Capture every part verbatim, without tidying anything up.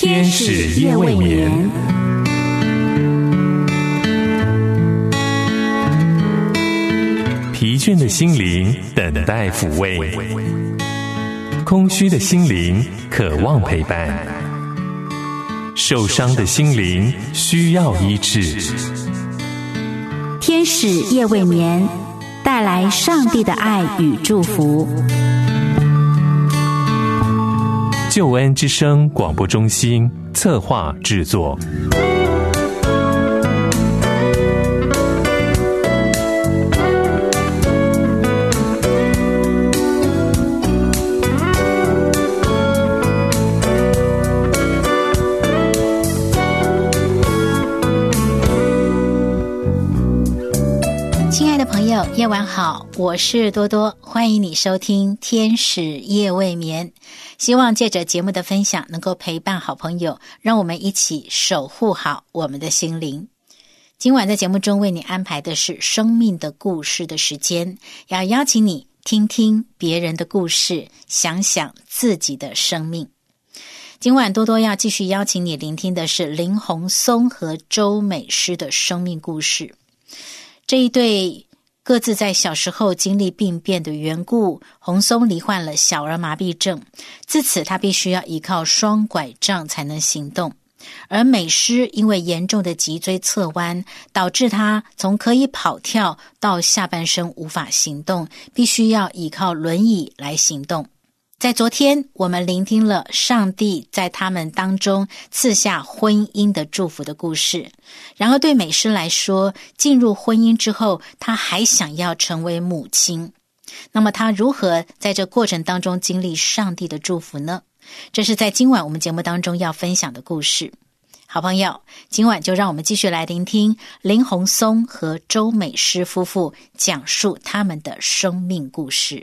天使夜未眠。疲倦的心灵等待抚慰，空虚的心灵渴望陪伴，受伤的心灵需要医治。 天使夜未眠，带来上帝的爱与祝福。 救恩之声广播中心策划制作。 夜晚好，我是多多，欢迎你收听天使夜未眠。希望借着节目的分享能够陪伴好朋友，让我们一起守护好我们的心灵。今晚在节目中为你安排的是生命的故事的时间，要邀请你听听别人的故事，想想自己的生命。今晚多多要继续邀请你聆听的是林鸿松和周美诗的生命故事。这一对各自在小时候经历病变的缘故，鸿松罹患了小儿麻痹症，自此他必须要依靠双拐杖才能行动。而美诗因为严重的脊椎侧弯，导致他从可以跑跳到下半身无法行动，必须要依靠轮椅来行动。在昨天，我们聆听了上帝在他们当中赐下婚姻的祝福的故事。然而对美诗来说，进入婚姻之后，她还想要成为母亲。那么她如何在这过程当中经历上帝的祝福呢？这是在今晚我们节目当中要分享的故事。好朋友，今晚就让我们继续来聆听林鸿松和周美诗夫妇讲述他们的生命故事。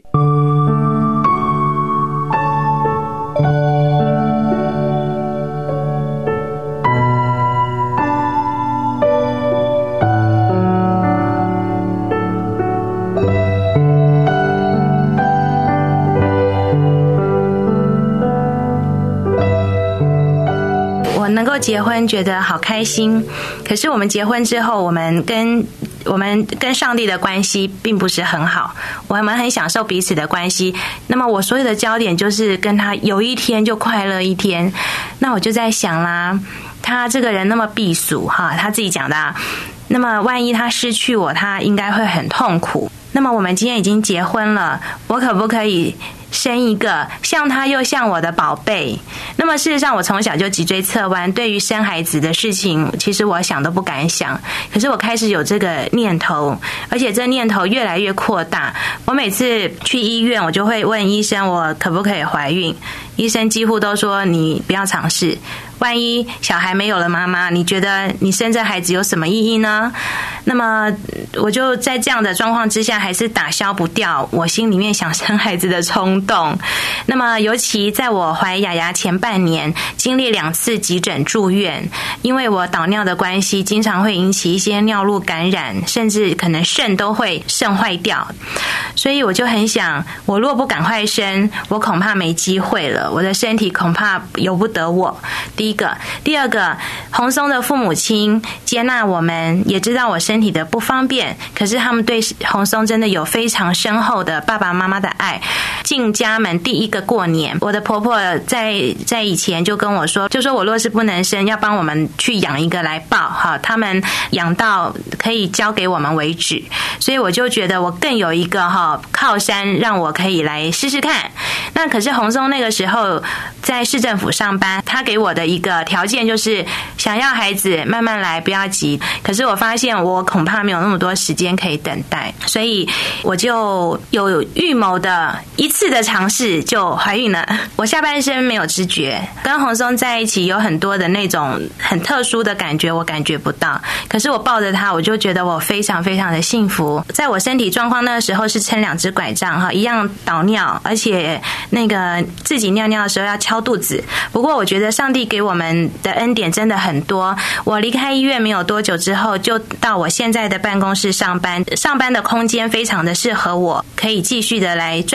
能够结婚觉得好开心，可是我们结婚之后，我们跟我们跟上帝的关系并不是很好，我们很享受彼此的关系，那么我所有的焦点就是跟他有一天就快乐一天。那我就在想啦，他这个人那么避俗哈，他自己讲的啊，那么万一他失去我，他应该会很痛苦。那么我们今天已经结婚了，我可不可以生一个像他又像我的宝贝？那么事实上我从小就脊椎侧弯，对于生孩子的事情其实我想都不敢想，可是我开始有这个念头，而且这念头越来越扩大。我每次去医院，我就会问医生我可不可以怀孕，医生几乎都说你不要尝试，万一小孩没有了妈妈，你觉得你生这孩子有什么意义呢？那么我就在这样的状况之下，还是打消不掉我心里面想生孩子的冲动。那么尤其在我怀雅雅前半年，经历两次急诊住院，因为我导尿的关系，经常会引起一些尿路感染，甚至可能肾都会肾坏掉。所以我就很想，我若不赶快生，我恐怕没机会了，我的身体恐怕由不得我。第一个，第二个，鸿松的父母亲接纳我们，也知道我身体的不方便，可是他们对鸿松真的有非常深厚的爸爸妈妈的爱。进家门第一个过年，我的婆婆在在以前就跟我说，就说我若是不能生，要帮我们去养一个来抱，哈，他们养到可以交给我们为止。所以我就觉得我更有一个哈靠山，让我可以来试试看。那可是鸿松那个时候在市政府上班，他给我的一个条件就是想要孩子慢慢来，不要急。可是我发现我恐怕没有那么多时间可以等待，所以我就有预谋的一次的尝试就怀孕了。我下半身没有知觉，跟鸿松在一起有很多的那种很特殊的感觉我感觉不到，可是我抱着他，我就觉得我非常非常的幸福。在我身体状况那个时候是撑两只拐杖哈，一样导尿，而且那个自己尿尿的时候要敲肚子。不过我觉得上帝给我们的恩典真的很多。我离开医院没有多久之后，就到我现在的办公室上班，上班的空间非常的适合我，可以继续的来赚钱，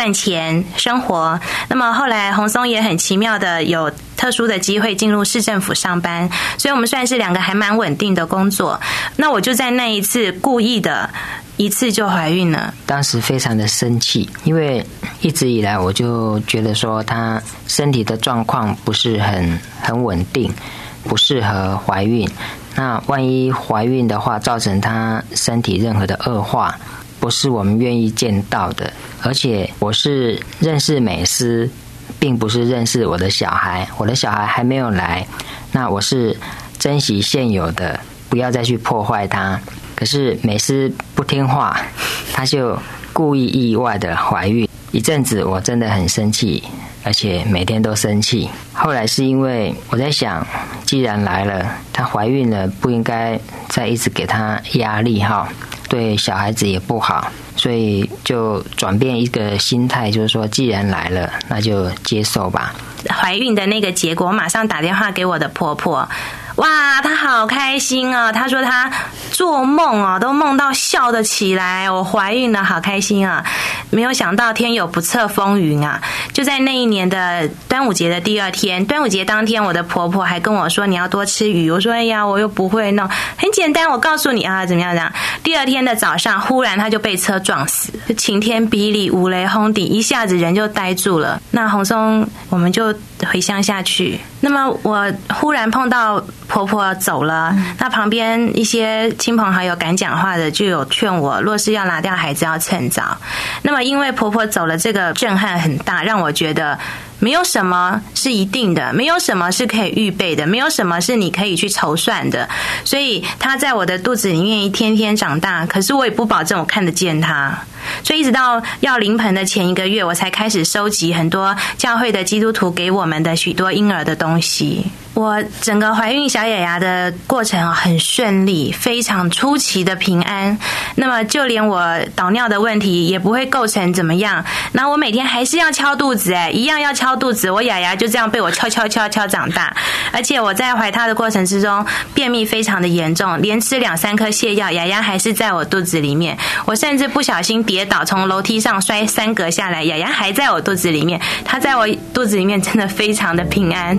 人生活。那么后来洪松也很奇妙的有特殊的机会进入市政府上班，所以我们算是两个还蛮稳定的工作。那我就在那一次故意的一次就怀孕了。 当时非常的生气，因为一直以来我就觉得说她身体的状况不是很很稳定，不适合怀孕。那万一怀孕的话，造成她身体任何的恶化，不是我们愿意见到的。而且我是认识美斯，并不是认识我的小孩，我的小孩还没有来，那我是珍惜现有的，不要再去破坏它。可是美斯不听话，她就故意意外的怀孕。一阵子我真的很生气，而且每天都生气。后来是因为我在想，既然来了，她怀孕了，不应该再一直给她压力哈，对小孩子也不好，所以就转变一个心态，就是说既然来了，那就接受吧。 怀孕的那个结果，我马上打电话给我的婆婆。哇，她好开心啊！她说她做梦啊，都梦到笑得起来。我怀孕了，好开心啊！没有想到天有不测风云啊！就在那一年的端午节的第二天，端午节当天，我的婆婆还跟我说你要多吃鱼。我说哎呀，我又不会弄，很简单，我告诉你啊，怎么样怎么样。第二天的早上，忽然她就被车撞死，就晴天霹雳，五雷轰顶，一下子人就呆住了。那洪松，我们就回乡下去。那么我忽然碰到婆婆走了，那旁边一些亲朋好友敢讲话的就有劝我，若是要拿掉孩子要趁早。那么因为婆婆走了，这个震撼很大，让我觉得没有什么是一定的，没有什么是可以预备的，没有什么是你可以去筹算的。所以她在我的肚子里面一天天长大，可是我也不保证我看得见她。所以一直到要临盆的前一个月，我才开始收集很多教会的基督徒给我们的许多婴儿的东西。我整个怀孕小雅雅的过程很顺利，非常出奇的平安。那么就连我导尿的问题也不会构成怎么样。然后我每天还是要敲肚子，哎，一样要敲肚子。我雅雅就这样被我敲敲敲敲长大。而且我在怀她的过程之中，便秘非常的严重，连吃两三颗泻药，雅雅还是在我肚子里面。我甚至不小心跌倒，从楼梯上摔三格下来，雅雅还在我肚子里面。她在我肚子里面真的非常的平安。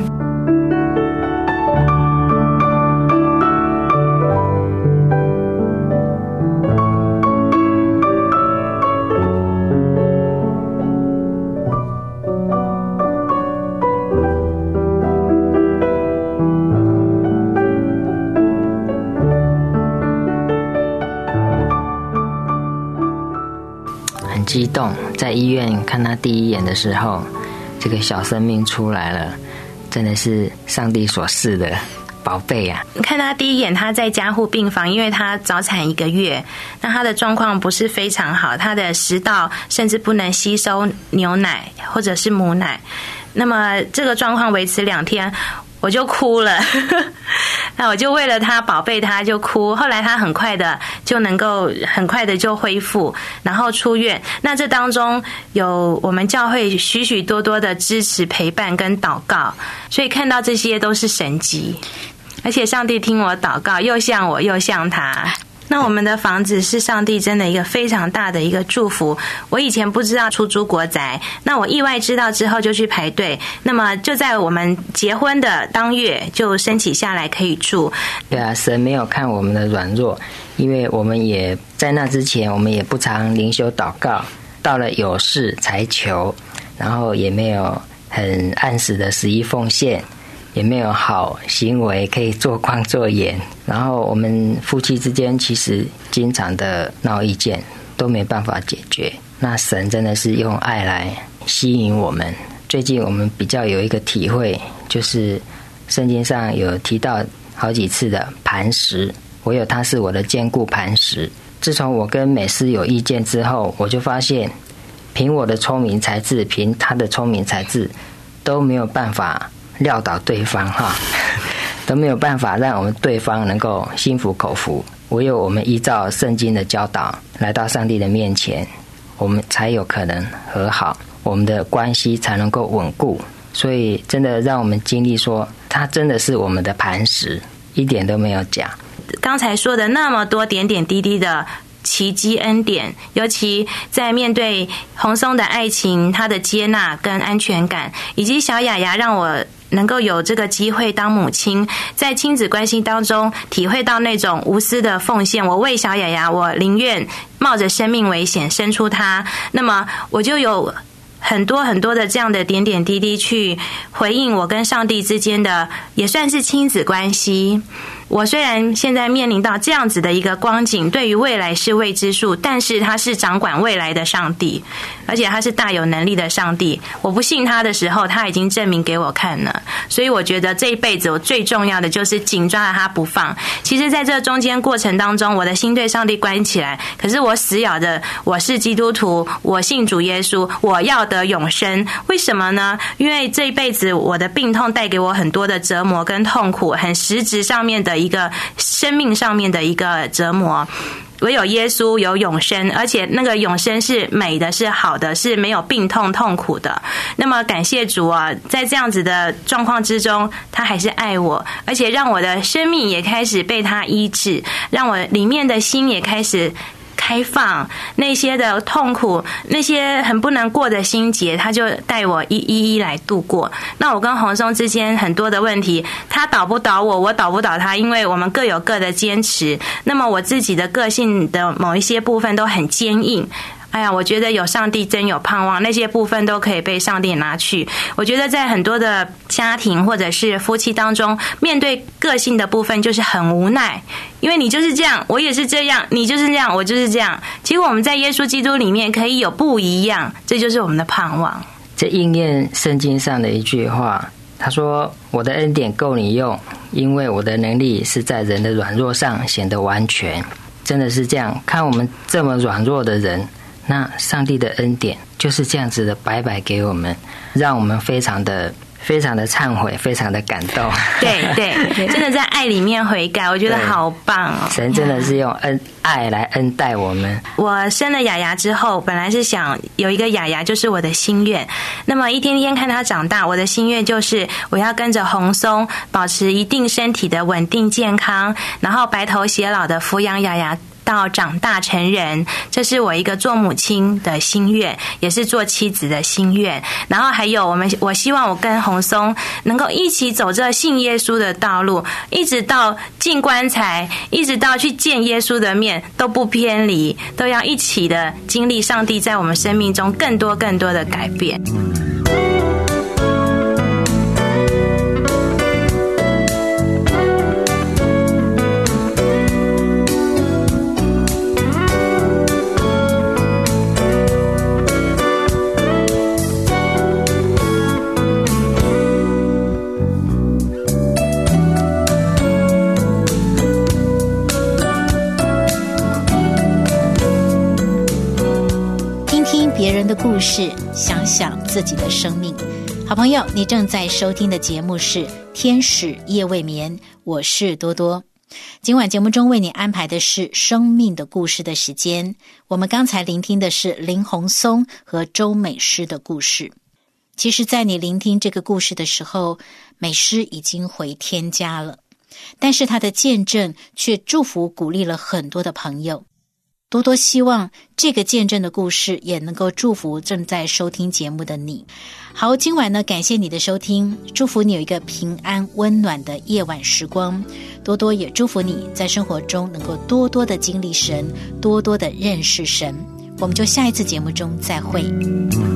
激动，在医院看他第一眼的时候，这个小生命出来了，真的是上帝所赐的宝贝啊！ 看他第一眼，他在加护病房，因为他早产一个月，那他的状况不是非常好，他的食道甚至不能吸收牛奶或者是母奶。那么这个状况维持两天，我就哭了。那我就为了他宝贝他就哭。后来他很快的就能够很快的就恢复，然后出院。那这当中有我们教会许许多多的支持陪伴跟祷告，所以看到这些都是神迹。而且上帝听我祷告，又像我又像他。那我们的房子是上帝真的一个非常大的一个祝福。我以前不知道出租国宅，那我意外知道之后就去排队，那么就在我们结婚的当月就申请下来可以住。 对啊，神没有看我们的软弱，因为我们也在那之前我们也不常灵修祷告，到了有事才求，然后也没有很按时的十一奉献，也没有好行为可以做光做盐，然后我们夫妻之间其实经常的闹意见，都没办法解决。那神真的是用爱来吸引我们。最近我们比较有一个体会，就是圣经上有提到好几次的磐石，唯有他是我的坚固磐石。自从我跟美斯有意见之后，我就发现凭我的聪明才智，凭他的聪明才智都没有办法撂倒对方哈，都没有办法让我们对方能够心服口服。唯有我们依照圣经的教导来到上帝的面前，我们才有可能和好，我们的关系才能够稳固。所以真的让我们经历说，他真的是我们的磐石，一点都没有假。 刚才说的那么多点点滴滴的奇迹恩典，尤其在面对洪松的爱情，他的接纳跟安全感，以及小雅雅让我能够有这个机会当母亲，在亲子关系当中体会到那种无私的奉献。我为小雅雅，我宁愿冒着生命危险生出她，那么我就有很多很多的这样的点点滴滴去回应我跟上帝之间的，也算是亲子关系。我虽然现在面临到这样子的一个光景，对于未来是未知数，但是他是掌管未来的上帝，而且他是大有能力的上帝。我不信他的时候，他已经证明给我看了。所以我觉得这一辈子我最重要的就是紧抓着他不放。其实在这中间过程当中，我的心对上帝关起来，可是我死咬着我是基督徒，我信主耶稣，我要得永生。为什么呢？因为这一辈子我的病痛带给我很多的折磨跟痛苦，很实质上面的一个生命上面的一个折磨。唯有耶稣有永生，而且那个永生是美的，是好的，是没有病痛痛苦的。那么感谢主啊，在这样子的状况之中，他还是爱我，而且让我的生命也开始被他医治，让我里面的心也开始开放，那些的痛苦，那些很不能过的心结，他就带我一一一来度过。那我跟洪松之间很多的问题，他倒不倒我，我倒不倒他，因为我们各有各的坚持。那么我自己的个性的某一些部分都很坚硬，哎呀，我觉得有上帝真有盼望，那些部分都可以被上帝拿去。我觉得在很多的家庭或者是夫妻当中，面对个性的部分就是很无奈，因为你就是这样，我也是这样，你就是这样，我就是这样。结果我们在耶稣基督里面可以有不一样，这就是我们的盼望。 这应验圣经上的一句话，他说我的恩典够你用，因为我的能力是在人的软弱上显得完全。真的是这样，看我们这么软弱的人，那上帝的恩典就是这样子的白白给我们，让我们非常的非常的忏悔，非常的感动。 对对，真的在爱里面悔改，我觉得好棒哦！ 神真的是用恩爱来恩待我们。 我生了雅雅之后，本来是想有一个雅雅，就是我的心愿。那么一天天看她长大，我的心愿就是我要跟着洪松，保持一定身体的稳定健康，然后白头偕老的抚养雅雅到长大成人，这是我一个做母亲的心愿，也是做妻子的心愿。然后还有我们，我希望我跟洪松能够一起走这信耶稣的道路，一直到进棺材，一直到去见耶稣的面，都不偏离，都要一起的经历上帝在我们生命中更多更多的改变。 别人的故事，想想自己的生命。好朋友，你正在收听的节目是天使夜未眠，我是多多。今晚节目中为你安排的是生命的故事的时间。我们刚才聆听的是林洪松和周美诗的故事。其实在你聆听这个故事的时候，美诗已经回天家了，但是她的见证却祝福鼓励了很多的朋友。多多希望这个见证的故事也能够祝福正在收听节目的你。好，今晚呢，感谢你的收听，祝福你有一个平安温暖的夜晚时光。多多也祝福你在生活中能够多多的经历神，多多的认识神。我们就下一次节目中再会。